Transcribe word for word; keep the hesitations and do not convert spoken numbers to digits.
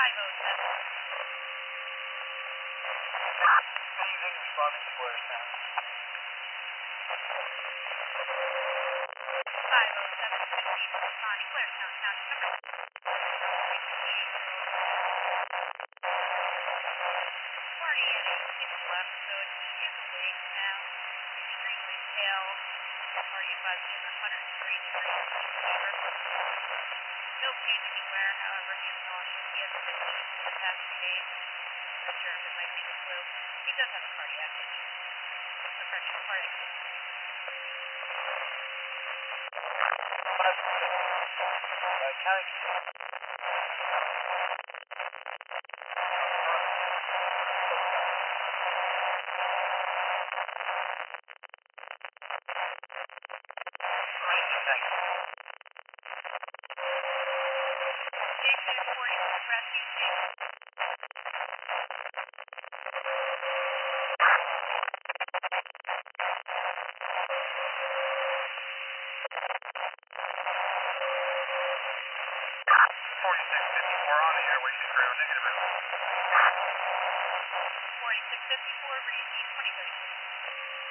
five oh seven. Anything responding to Blairstown. five oh seven fifteen responding Blairstown Township number party at a six left, so it is awake now. Extremely pale. Party advised is one hundred three degrees fever. No pain anywhere, however, he is nauseous. He has fifteen in the past two days. Not sure if it might be the flu. He does have a cardiac issue. A correction, cardiac issue. Uh, county Jason forty rescue station. forty-six fifty-four on the airway, zero negative out. forty-six fifty-four, read twenty thirty-six.